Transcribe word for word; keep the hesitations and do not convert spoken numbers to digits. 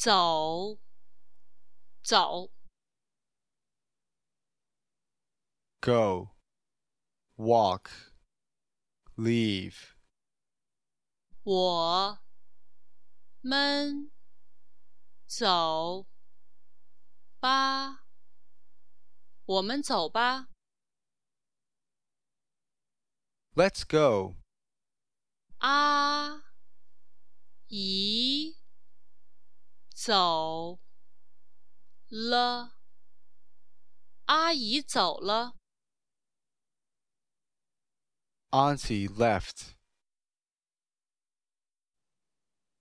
走，走。 Go, walk, leave. 我们走吧，我们走吧。 Let's go. 阿姨走了，阿姨走了。 Auntie left.